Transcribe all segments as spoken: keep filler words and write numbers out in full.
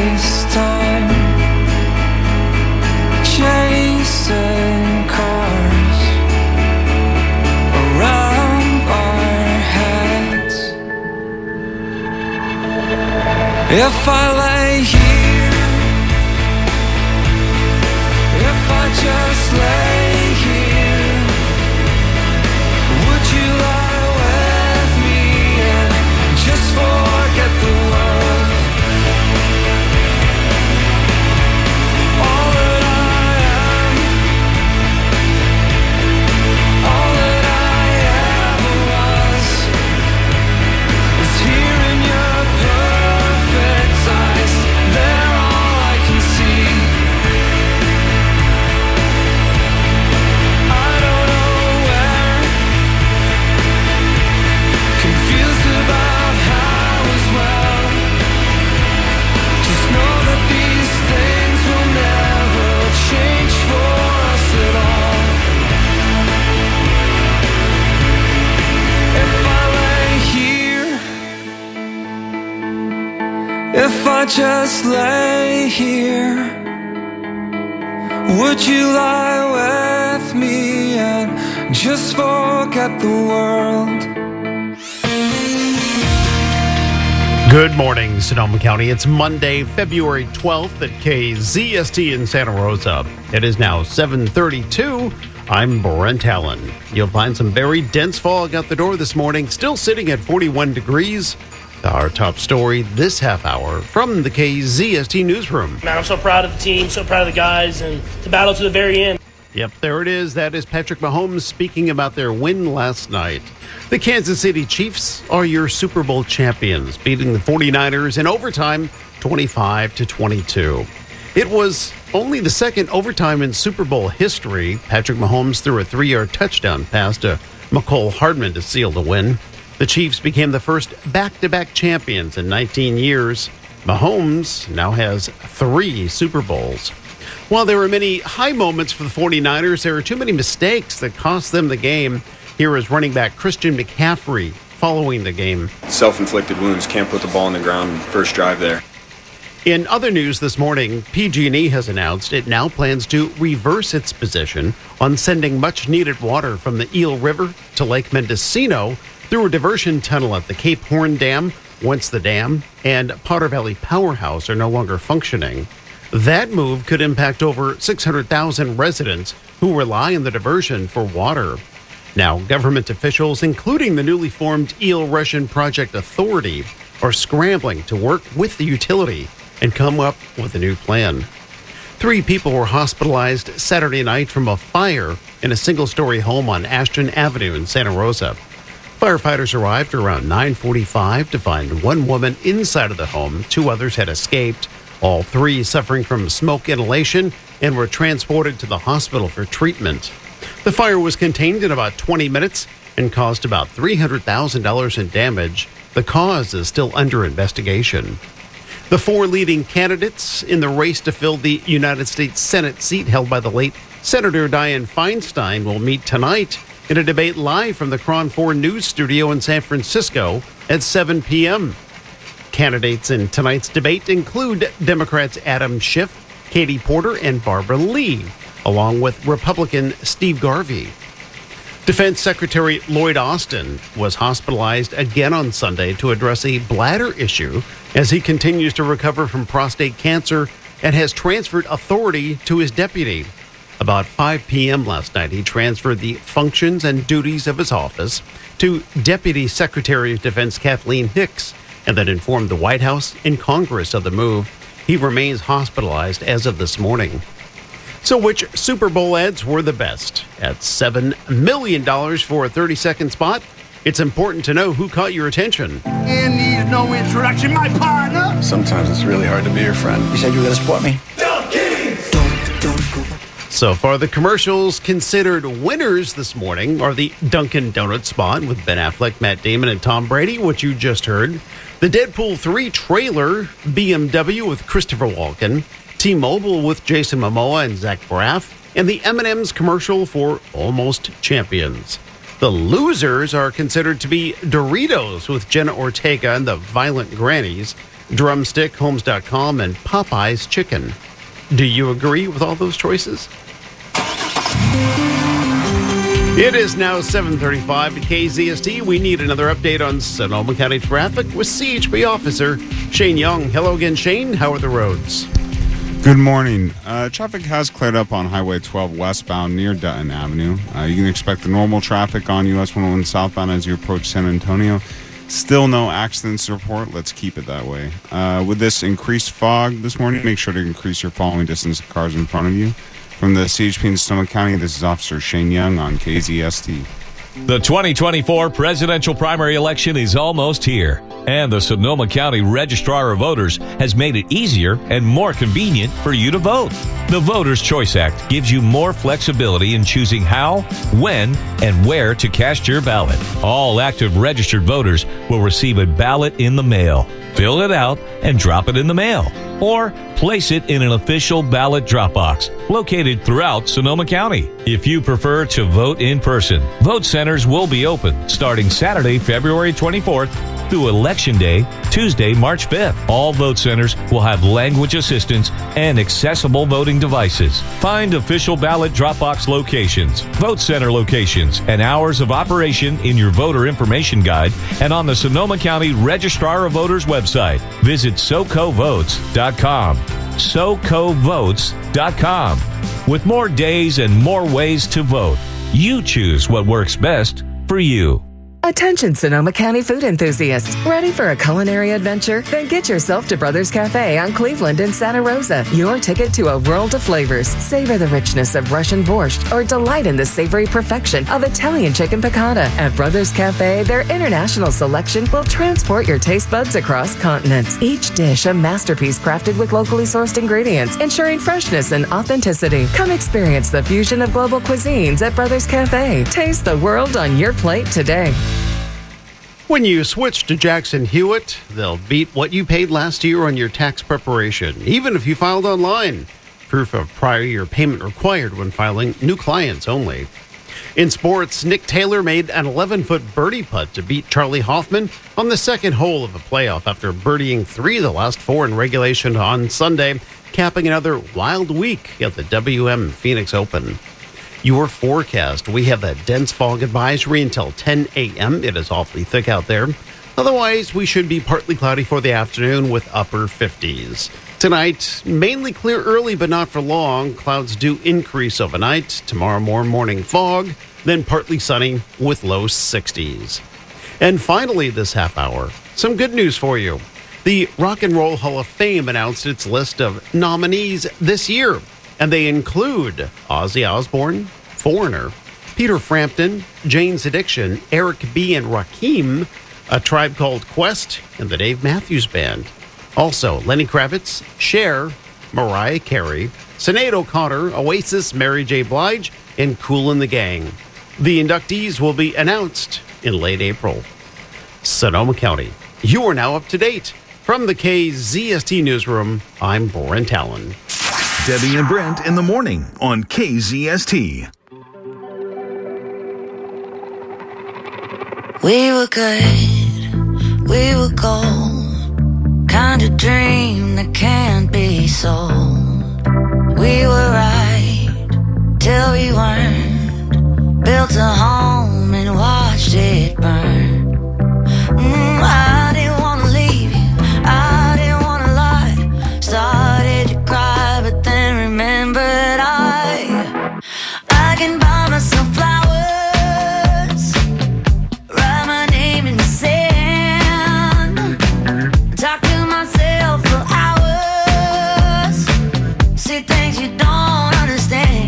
waste time chasing cars around our heads. If I lay here, if I just lay here, would you lie with me and just forget the world? All that I am, all that I ever was, is here in your perfect eyes. They're all I can see. I don't know where, confused about how as well. Just know that these things will never change for us at all. If I lay here, if I just lay here, would you lie with me and just forget the world? Good morning, Sonoma County. It's Monday, February twelfth at K Z S T in Santa Rosa. It is now seven thirty-two. I'm Brent Allen. You'll find some very dense fog out the door this morning, still sitting at forty-one degrees. Our top story this half hour from the K Z S T newsroom. Man, I'm so proud of the team, so proud of the guys, and to battle to the very end. Yep, there it is. That is Patrick Mahomes speaking about their win last night. The Kansas City Chiefs are your Super Bowl champions, beating the forty-niners in overtime twenty-five to twenty-two. It was only the second overtime in Super Bowl history. Patrick Mahomes threw a three-yard touchdown pass to Mecole Hardman to seal the win. The Chiefs became the first back-to-back champions in nineteen years. Mahomes now has three Super Bowls. While there were many high moments for the forty-niners, there were too many mistakes that cost them the game. Here is running back Christian McCaffrey following the game. Self-inflicted wounds, can't put the ball on the ground first drive there. In other news this morning, P G and E has announced it now plans to reverse its position on sending much-needed water from the Eel River to Lake Mendocino through a diversion tunnel at the Cape Horn Dam, once the dam and Potter Valley Powerhouse are no longer functioning. That move could impact over six hundred thousand residents who rely on the diversion for water. Now, government officials, including the newly formed Eel Russian Project Authority, are scrambling to work with the utility and come up with a new plan. Three people were hospitalized Saturday night from a fire in a single-story home on Ashton Avenue in Santa Rosa. Firefighters arrived around nine forty-five to find one woman inside of the home. Two others had escaped, all three suffering from smoke inhalation, and were transported to the hospital for treatment. The fire was contained in about twenty minutes and caused about three hundred thousand dollars in damage. The cause is still under investigation. The four leading candidates in the race to fill the United States Senate seat held by the late Senator Dianne Feinstein will meet tonight in a debate live from the Cron four News studio in San Francisco at seven p.m. Candidates in tonight's debate include Democrats Adam Schiff, Katie Porter, and Barbara Lee, along with Republican Steve Garvey. Defense Secretary Lloyd Austin was hospitalized again on Sunday to address a bladder issue as he continues to recover from prostate cancer and has transferred authority to his deputy. About five p.m. last night, he transferred the functions and duties of his office to Deputy Secretary of Defense Kathleen Hicks, and then informed the White House and Congress of the move. He remains hospitalized as of this morning. So which Super Bowl ads were the best? At seven million dollars for a thirty-second spot, it's important to know who caught your attention. And needs no introduction, my partner. Sometimes it's really hard to be your friend. You said you were going to support me? So far, the commercials considered winners this morning are the Dunkin' Donuts spot with Ben Affleck, Matt Damon, and Tom Brady, which you just heard. The Deadpool three trailer, B M W with Christopher Walken, T-Mobile with Jason Momoa and Zach Braff, and the M and M's commercial for Almost Champions. The losers are considered to be Doritos with Jenna Ortega and the Violent Grannies, Drumstick, Homes dot com, and Popeye's Chicken. Do you agree with all those choices? It is now seven thirty-five at K Z S T. We need another update on Sonoma County traffic with C H P officer Shane Young. Hello again, Shane. How are the roads? Good morning. Uh, traffic has cleared up on Highway twelve westbound near Dutton Avenue. Uh, you can expect the normal traffic on U S one oh one southbound as you approach San Antonio. Still no accidents to report. Let's keep it that way. Uh, with this increased fog this morning, make sure to increase your following distance of cars in front of you. From the C H P in Sonoma County, this is Officer Shane Young on K Z S T. The twenty twenty-four presidential primary election is almost here, and the Sonoma County Registrar of Voters has made it easier and more convenient for you to vote. The Voters' Choice Act gives you more flexibility in choosing how, when, and where to cast your ballot. All active registered voters will receive a ballot in the mail. Fill it out and drop it in the mail, or place it in an official ballot drop box located throughout Sonoma County. If you prefer to vote in person, vote centers will be open starting Saturday, February twenty-fourth through Election Day, Tuesday, March fifth. All vote centers will have language assistance and accessible voting devices. Find official ballot drop box locations, vote center locations, and hours of operation in your voter information guide and on the Sonoma County Registrar of Voters website. Visit soco votes dot com. soco votes dot com. With more days and more ways to vote, you choose what works best for you. Attention Sonoma County food enthusiasts. Ready for a culinary adventure? Then get yourself to Brothers Cafe on Cleveland and Santa Rosa. Your ticket to a world of flavors. Savor the richness of Russian borscht or delight in the savory perfection of Italian chicken piccata. At Brothers Cafe, their international selection will transport your taste buds across continents. Each dish a masterpiece crafted with locally sourced ingredients, ensuring freshness and authenticity. Come experience the fusion of global cuisines at Brothers Cafe. Taste the world on your plate today. When you switch to Jackson Hewitt, they'll beat what you paid last year on your tax preparation, even if you filed online. Proof of prior year payment required when filing, new clients only. In sports, Nick Taylor made an eleven-foot birdie putt to beat Charlie Hoffman on the second hole of a playoff after birdieing three of the last four in regulation on Sunday, capping another wild week at the W M Phoenix Open. Your forecast. We have a dense fog advisory until ten a.m. It is awfully thick out there. Otherwise, we should be partly cloudy for the afternoon with upper fifties. Tonight, mainly clear early, but not for long. Clouds do increase overnight. Tomorrow, more morning fog, then partly sunny with low sixties. And finally, this half hour, some good news for you. The Rock and Roll Hall of Fame announced its list of nominees this year. And they include Ozzy Osbourne, Foreigner, Peter Frampton, Jane's Addiction, Eric B. and Rakim, A Tribe Called Quest, and the Dave Matthews Band. Also, Lenny Kravitz, Cher, Mariah Carey, Sinead O'Connor, Oasis, Mary J. Blige, and Kool and the Gang. The inductees will be announced in late April. Sonoma County, you are now up to date. From the K Z S T Newsroom, I'm Brent Allen. Debbie and Brent in the morning on K Z S T. We were good, we were gold, kind of dream that can't be sold. We were right till we weren't, built a home and watched it burn. Mm, I didn't want to leave you, I didn't want to lie, started to cry but then remembered I I can buy myself flowers, write my name in the sand, talk to myself for hours, see things you don't understand.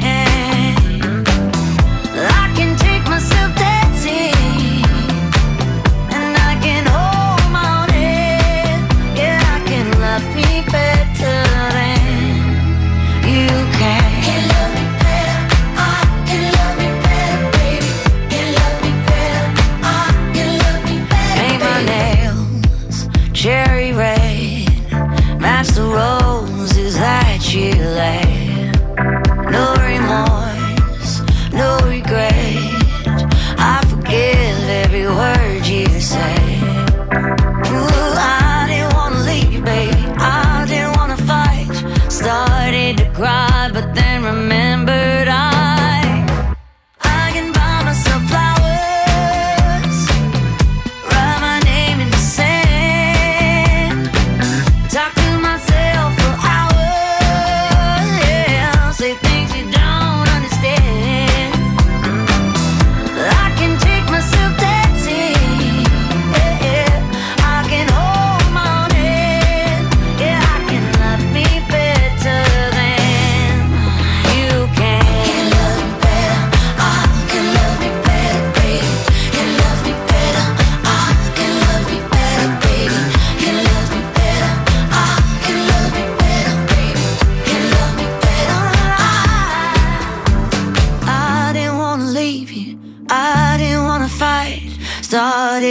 I can take myself dancing, and I can hold my own head. Yeah, I can love me better than you can. Can love me better, I can love me better, baby. Can love me better, I can love me better. Paint my nails cherry red, match the roses that you laid. No remorse, no regret, I forgive every word you say. Ooh, I didn't wanna leave you, baby.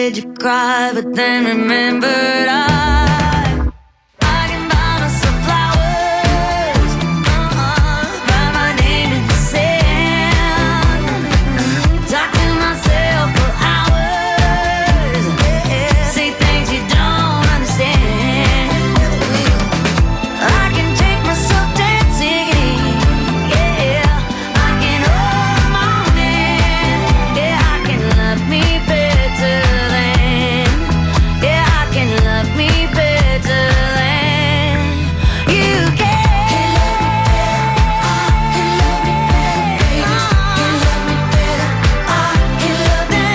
did you cry, but then remembered I, I can buy myself flowers, uh-uh, write my name in the sand, talk to myself for hours, yeah, say things you don't understand. I can take myself dancing, yeah, I can hold the morning, yeah, I can love me better than, yeah, I can love me better than you can. Can love me better, can love me better, I can love me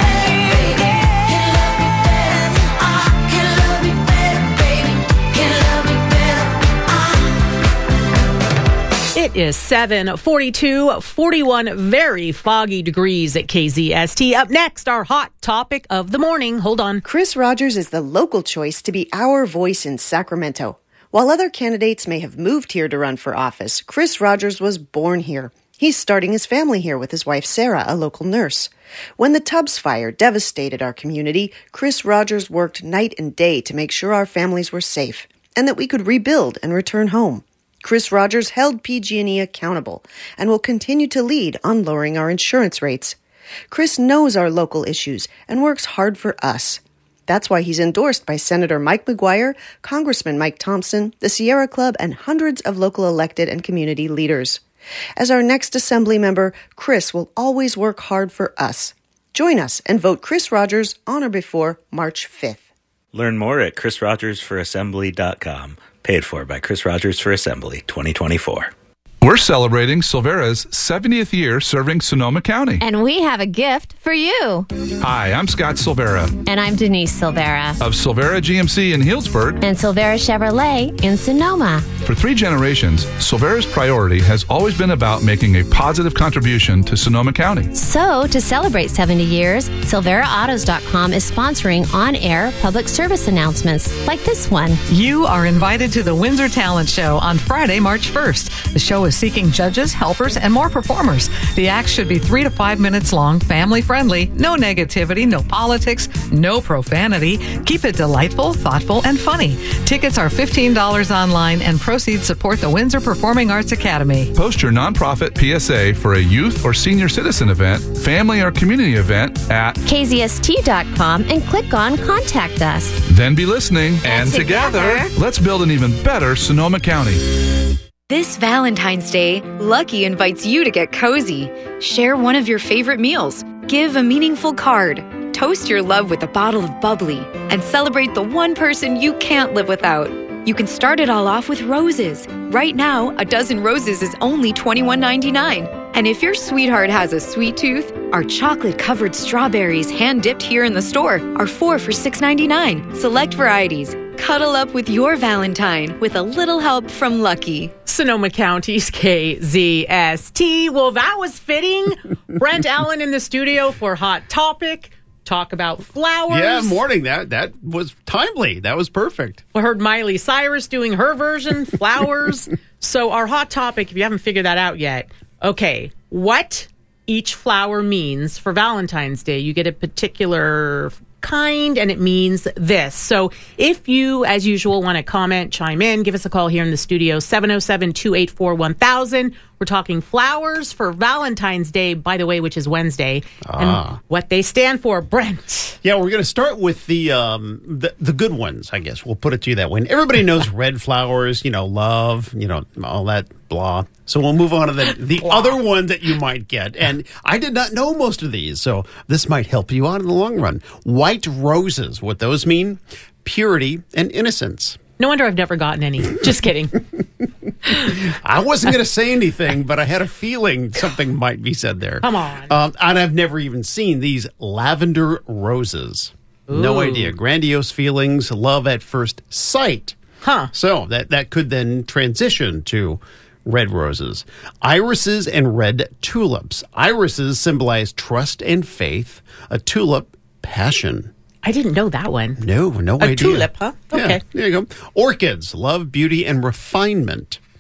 better, baby, can love me better, I can love me better, baby, can love me better, I. It is seven forty-two, forty-one very foggy degrees at K Z S T. Up next, our hot topic of the morning. Hold on. Chris Rogers is the local choice to be our voice in Sacramento. While other candidates may have moved here to run for office, Chris Rogers was born here. He's starting his family here with his wife Sarah, a local nurse. When the Tubbs fire devastated our community, Chris Rogers worked night and day to make sure our families were safe and that we could rebuild and return home. Chris Rogers held P G and E accountable and will continue to lead on lowering our insurance rates. Chris knows our local issues and works hard for us. That's why he's endorsed by Senator Mike McGuire, Congressman Mike Thompson, the Sierra Club, and hundreds of local elected and community leaders. As our next assembly member, Chris will always work hard for us. Join us and vote Chris Rogers on or before March fifth. Learn more at chris rogers for assembly dot com. Paid for by Chris Rogers for Assembly twenty twenty-four. We're celebrating Silvera's seventieth year serving Sonoma County. And we have a gift for you. Hi, I'm Scott Silvera. And I'm Denise Silvera. Of Silvera G M C in Healdsburg. And Silvera Chevrolet in Sonoma. For three generations, Silvera's priority has always been about making a positive contribution to Sonoma County. So, to celebrate seventy years, Silvera Autos dot com is sponsoring on-air public service announcements like this one. You are invited to the Windsor Talent Show on Friday, March first. The show is seeking judges, helpers, and more performers. The act should be three to five minutes long, family-friendly, no negativity, no politics, no profanity. Keep it delightful, thoughtful, and funny. Tickets are fifteen dollars online, and proceeds support the Windsor Performing Arts Academy. Post your nonprofit P S A for a youth or senior citizen event, family or community event at K Z S T dot com and click on Contact Us. Then be listening, and, and together, together, let's build an even better Sonoma County. This Valentine's Day, Lucky invites you to get cozy. Share one of your favorite meals. Give a meaningful card. Toast your love with a bottle of bubbly. And celebrate the one person you can't live without. You can start it all off with roses. Right now, a dozen roses is only twenty-one ninety-nine. And if your sweetheart has a sweet tooth, our chocolate-covered strawberries hand-dipped here in the store are four for six ninety-nine. Select varieties. Cuddle up with your Valentine with a little help from Lucky. Sonoma County's K Z S T. Well, that was fitting. Brent Allen in the studio for Hot Topic. Talk about flowers. Yeah, morning. That that was timely. That was perfect. We heard Miley Cyrus doing her version, flowers. So our Hot Topic, if you haven't figured that out yet, okay, what each flower means for Valentine's Day. You get a particular kind, and it means this. So if you, as usual, want to comment, chime in, give us a call here in the studio, seven oh seven, two eight four, one thousand. We're talking flowers for Valentine's Day, by the way, which is Wednesday, Ah. and what they stand for. Brent. Yeah, we're going to start with the, um, the the good ones, I guess. We'll put it to you that way. And everybody knows red flowers, you know, love, you know, all that blah. So we'll move on to the, the other one that you might get. And I did not know most of these, so this might help you out in the long run. White roses, what those mean? Purity and innocence. No wonder I've never gotten any. Just kidding. I wasn't going to say anything, but I had a feeling something might be said there. Come on. Um, and I've never even seen these lavender roses. No Ooh. idea. Grandiose feelings, love at first sight. Huh. So that, that could then transition to red roses. Irises and red tulips. Irises symbolize trust and faith. A tulip, passion. I didn't know that one. No, no A idea. tulip, huh? Okay. Yeah, there you go. Orchids, love, beauty, and refinement.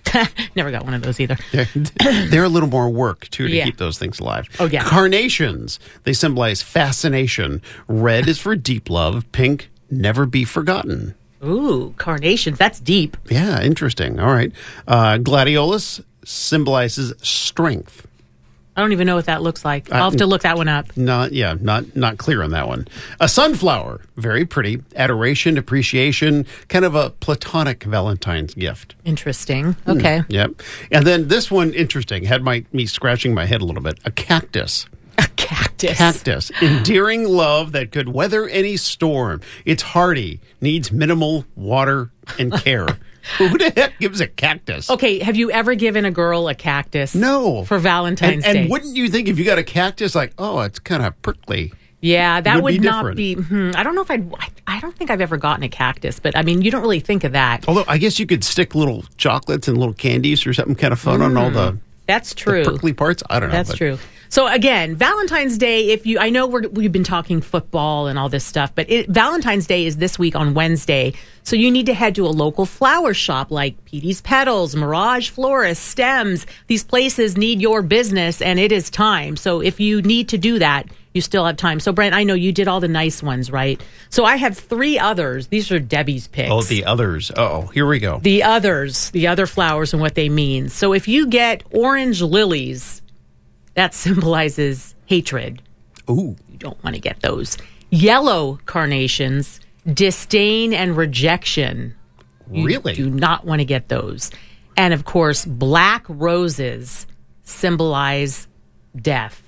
Never got one of those either. They're, they're a little more work, too, to Yeah. keep those things alive. Oh, yeah. Carnations. They symbolize fascination. Red is for deep love. Pink, never be forgotten. Ooh, carnations. That's deep. Yeah, interesting. All right. Uh, gladiolus symbolizes strength. I don't even know what that looks like. I'll have to look that one up. Not, yeah, not not clear on that one. A sunflower, very pretty. Adoration, appreciation, kind of a platonic Valentine's gift. Interesting. Okay. Mm, yep. And then this one, interesting, had my me scratching my head a little bit. A cactus. A cactus. Cactus. Endearing love that could weather any storm. It's hardy, needs minimal water and care. Who the heck gives a cactus? Okay, have you ever given a girl a cactus? No. For Valentine's and, Day? And wouldn't you think if you got a cactus, like, oh, it's kind of prickly? Yeah, that would would, be not different. be. Hmm, I don't know if I'd. I, I don't think I've ever gotten a cactus, but I mean, you don't really think of that. Although I guess you could stick little chocolates and little candies or something kind of fun on all the, That's true. the prickly parts. I don't know. That's but- true. So again, Valentine's Day, if you, I know we're, we've been talking football and all this stuff, but it, Valentine's Day is this week on Wednesday. So you need to head to a local flower shop like Petey's Petals, Mirage Florist, Stems. These places need your business and it is time. So if you need to do that, you still have time. So Brent, I know you did all the nice ones, right? So I have three others. These are Debbie's picks. Oh, the others. Oh, here we go. The others, the other flowers and what they mean. So if you get orange lilies, that symbolizes hatred. Ooh. You don't want to get those. Yellow carnations, disdain and rejection. You Really? do not want to get those. And of course, black roses symbolize death.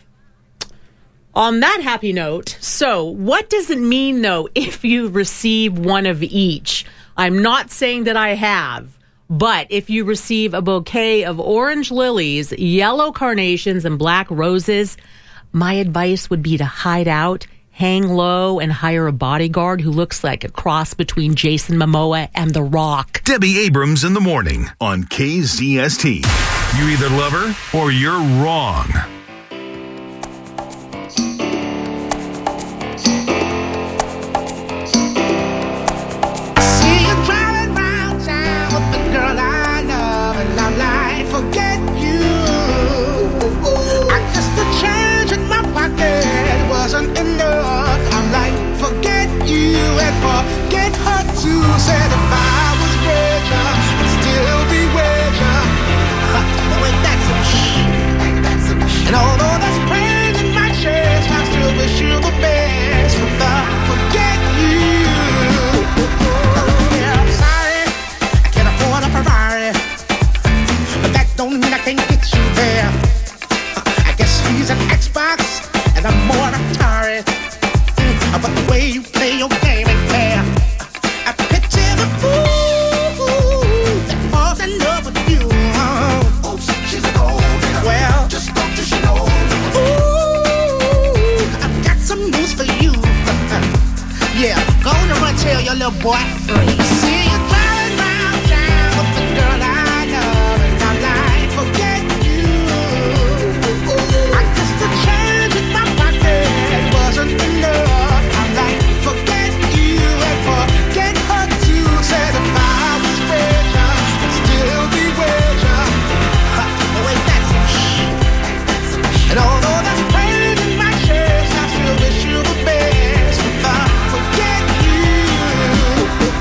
On that happy note, so what does it mean, though, if you receive one of each? I'm not saying that I have. But if you receive a bouquet of orange lilies, yellow carnations, and black roses, my advice would be to hide out, hang low, and hire a bodyguard who looks like a cross between Jason Momoa and The Rock. Debbie Abrams in the morning on K Z S T. You either love her or you're wrong. And although there's pain in my chest, I still wish you the best. But I forget you. Yeah, I'm sorry, I can't afford a Ferrari, but that don't mean I can't get you there. I guess he's an Xbox and I'm more Atari. Mm, but the way you play your game ain't fair. I picture the fool that falls in love with you. Oops, she's a gold digger. Well, just don't you know. Ooh, I've got some news for you. Yeah, go on and run tell your little boy free. See you driving round town with the girl I love, and I'm like, forget you. I guess the change in my pocket wasn't enough. I'm like, forget you and forget her too. Said if I was richer, I'd still be richer. Oh, ain't that some shit? And although there's pain in my chest, I still wish you the best. But I forget you.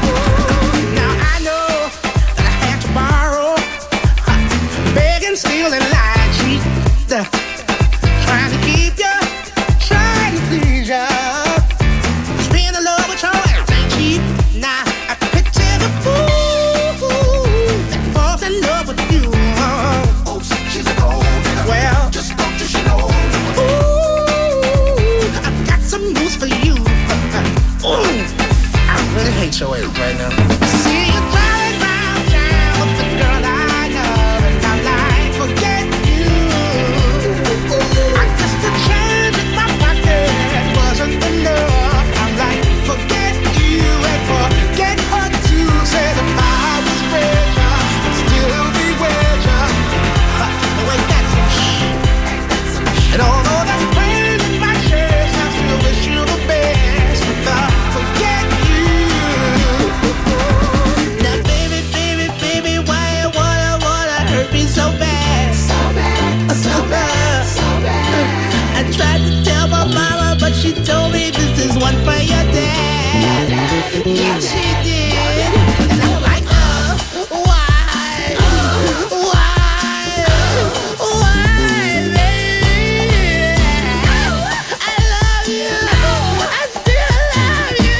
so bad, so bad, so bad, so bad. I tried to tell my mama, but she told me this is one for your dad. Yeah, she did. And I'm like, oh, why? Why? Why, baby? I love you. I still love you.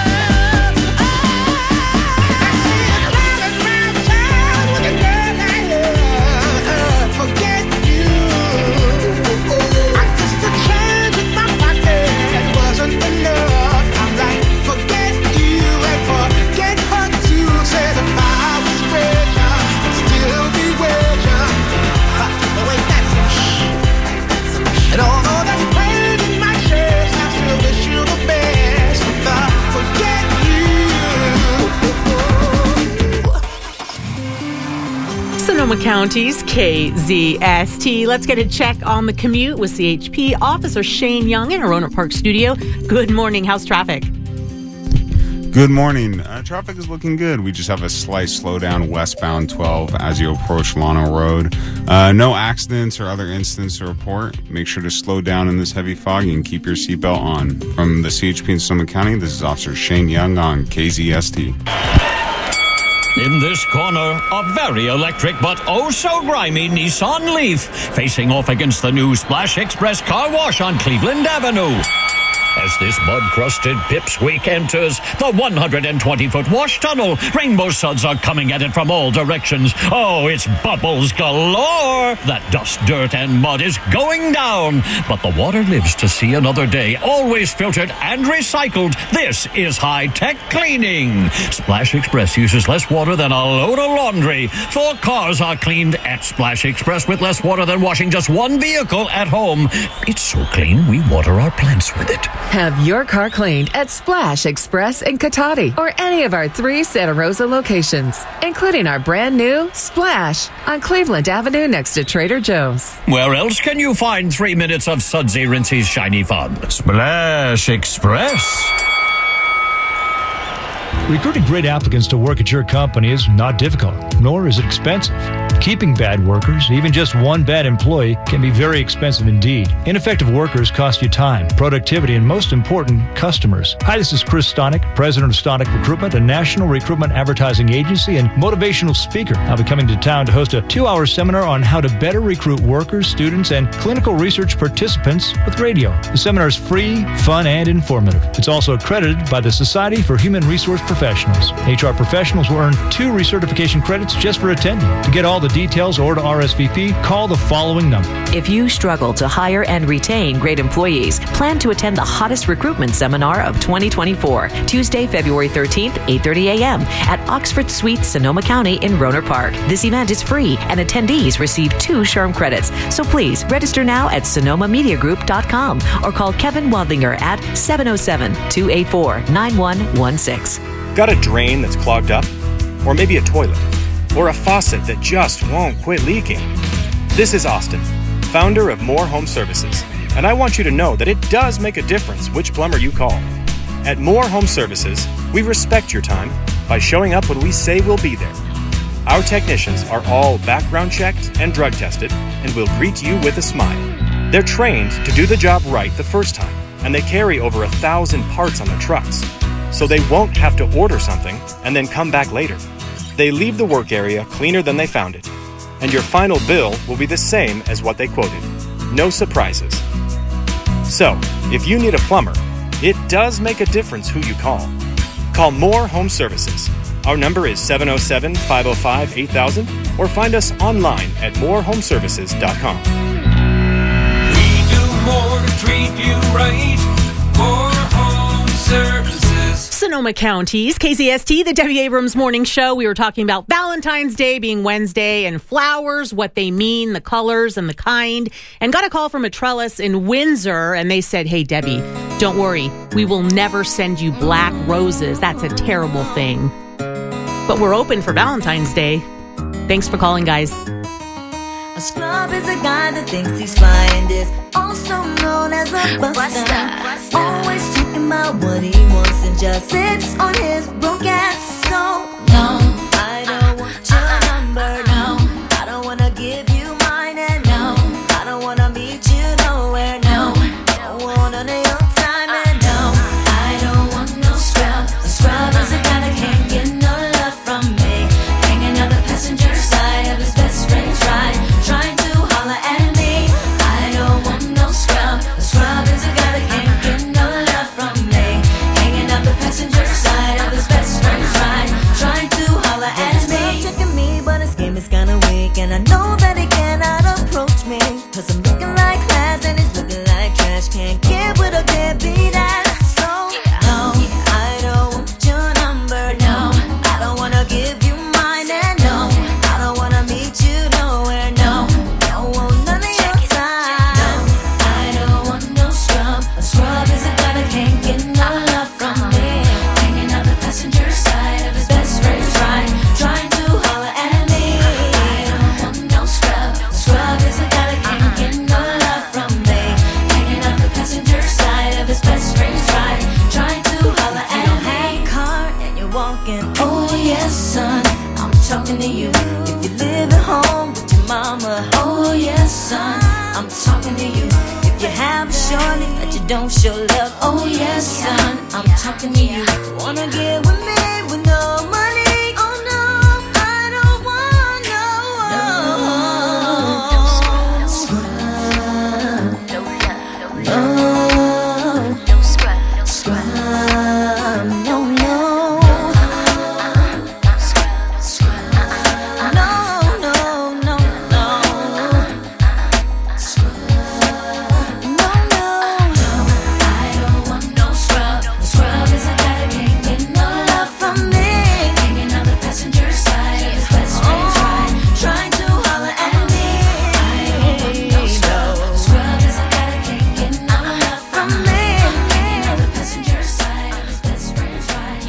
Forget you. I just a change in my pocket wasn't enough. I'm like, forget you and forget her too. Said if I was richer, I'd still be with you. But wait, that's some shh. And although that's pain in my chest, I still wish you the best. But forget you. Sonoma County's K Z S T. Let's get a check on the commute with C H P Officer Shane Young in our Roanoke Park studio. Good morning. How's traffic? Good morning. Uh, traffic is looking good. We just have a slight slowdown westbound twelve as you approach Lano Road. Uh, no accidents or other incidents to report. Make sure to slow down in this heavy fog and keep your seatbelt on. From the C H P in Sonoma County, this is Officer Shane Young on K Z S T. In this corner, a very electric but oh so grimy Nissan Leaf facing off against the new Splash Express Car Wash on Cleveland Avenue. As this mud-crusted pipsqueak enters the one hundred twenty foot wash tunnel, rainbow suds are coming at it from all directions. Oh, it's bubbles galore! That dust, dirt, and mud is going down. But the water lives to see another day, always filtered and recycled. This is high-tech cleaning. Splash Express uses less water than a load of laundry. Four cars are cleaned at Splash Express with less water than washing just one vehicle at home. It's so clean, we water our plants with it. Have your car cleaned at Splash Express in Cotati or any of our three Santa Rosa locations, including our brand new Splash on Cleveland Avenue next to Trader Joe's. Where else can you find three minutes of sudsy, rincy, shiny fun? Splash Express. Recruiting great applicants to work at your company is not difficult, nor is it expensive. Keeping bad workers, even just one bad employee, can be very expensive indeed. Ineffective workers cost you time, productivity, and most important, customers. Hi, this is Chris Stonick, president of Stonick Recruitment, a national recruitment advertising agency and motivational speaker. I'll be coming to town to host a two-hour seminar on how to better recruit workers, students, and clinical research participants with radio. The seminar is free, fun, and informative. It's also accredited by the Society for Human Resource Professionals. H R professionals will earn two recertification credits just for attending. To get all the details or to R S V P, call the following number. If you struggle to hire and retain great employees, plan to attend the hottest recruitment seminar of twenty twenty-four, Tuesday, February thirteenth, eight thirty a.m. at Oxford Suite, Sonoma County in Roanoke Park. This event is free and attendees receive two SHRM credits. So please register now at sonoma media group dot com or call Kevin Wadlinger at seven oh seven, two eight four, nine one one six. Got a drain that's clogged up? Or maybe a toilet? Or a faucet that just won't quit leaking? This is Austin, founder of More Home Services, and I want you to know that it does make a difference which plumber you call. At More Home Services, we respect your time by showing up when we say we'll be there. Our technicians are all background checked and drug tested and will greet you with a smile. They're trained to do the job right the first time, and they carry over a thousand parts on their trucks, so they won't have to order something and then come back later. They leave the work area cleaner than they found it, and your final bill will be the same as what they quoted. No surprises. So, if you need a plumber, it does make a difference who you call. Call More Home Services. Our number is seven oh seven, five oh five, eight thousand, or find us online at more home services dot com. We do more to treat you right. More Home Services. Sonoma County's K Z S T, the Debbie Abrams Morning Show. We were talking about Valentine's Day being Wednesday and flowers, what they mean, the colors and the kind, and got a call from a trellis in Windsor, and they said, hey, Debbie, don't worry. We will never send you black roses. That's a terrible thing. But we're open for Valentine's Day. Thanks for calling, guys. A scrub is a guy that thinks he's fly and is also known as a buster. buster. Always talking about what he wants and just sits on his broke ass. So no, I don't want your number. No, I don't wanna give side of his best friend's ride, trying to holler at me. I don't want no scrub. A scrub is a guy that can't get no love from me. Hanging out the passenger side of his best friend's ride, trying to holler at me. Checking me, but his game is kinda weak, and I know that he cannot approach me, cause I'm looking like class and he's looking like trash. Can't get with a deadbeat ass. So no, I don't want your number. No, I don't wanna give you mine. And no, I don't wanna meet you nowhere. No, don't want none of your time. No, I don't want no scrub. A scrub is a guy that can't get no love from me. Hanging out the passenger side of his best friend's ride, trying to holler at me. I don't want no scrub. A scrub is a guy that can't get no love from me. Hanging out the passenger side of his best friend's ride, trying to holler at me. You don't have a car and you're walking. Oh yes, son, I'm talking to you. If you live at home with your mama. Oh yes, son, I'm talking to you. If you have a shorty that you don't show love. Oh yes, son, I'm talking to you. Wanna get with me with no money? Oh no, I don't want no. No scrub. No, no scrub. Scrub. No, no. No, no, no, no. Scrub. No, no. I don't want no scrub. Scrub is a guy that can't get no love from me. Hanging on the passenger side of his best friend's ride, trying to holler at me. I don't want no scrub. Scrub is a guy that can't get no love from me. Hanging on the passenger side of his best friend's ride,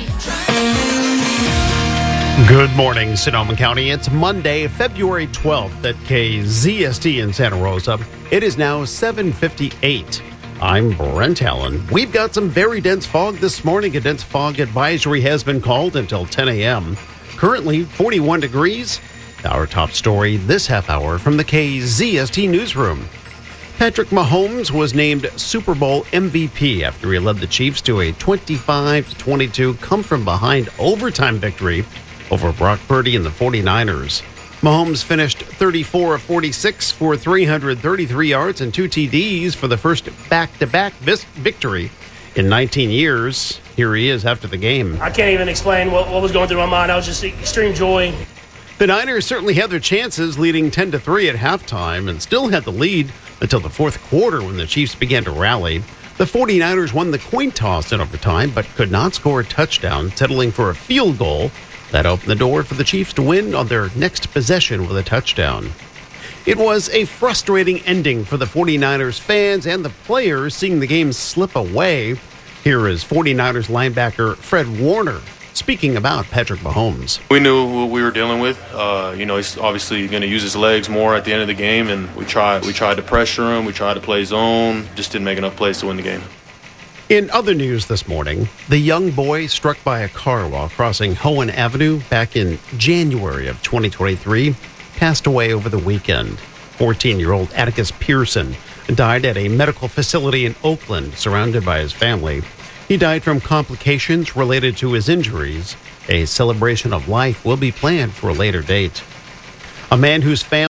Good morning, Sonoma County. It's Monday, February twelfth at K Z S T in Santa Rosa. It is now seven fifty-eight. I'm Brent Allen. We've got some very dense fog this morning. A dense fog advisory has been called until ten a.m. Currently forty-one degrees. Our top story this half hour from the K Z S T newsroom. Patrick Mahomes was named Super Bowl M V P after he led the Chiefs to a twenty-five to twenty-two come-from-behind overtime victory over Brock Purdy and the forty-niners. Mahomes finished thirty-four of forty-six for three hundred thirty-three yards and two T Ds for the first back-to-back vis- victory in nineteen years. Here he is after the game. I can't even explain what, what was going through my mind. I was just extreme joy. The Niners certainly had their chances, leading ten to three at halftime, and still had the lead until the fourth quarter when the Chiefs began to rally. The forty-niners won the coin toss in overtime, but could not score a touchdown, settling for a field goal that opened the door for the Chiefs to win on their next possession with a touchdown. It was a frustrating ending for the forty-niners fans and the players, seeing the game slip away. Here is forty-niners linebacker Fred Warner speaking about Patrick Mahomes. We knew what we were dealing with. Uh, you know, he's obviously going to use his legs more at the end of the game, and we tried, we tried to pressure him. We tried to play zone. Just didn't make enough plays to win the game. In other news this morning, the young boy struck by a car while crossing Hohen Avenue back in January of twenty twenty-three passed away over the weekend. fourteen-year-old Atticus Pearson died at a medical facility in Oakland, surrounded by his family. He died from complications related to his injuries. A celebration of life will be planned for a later date. A man whose family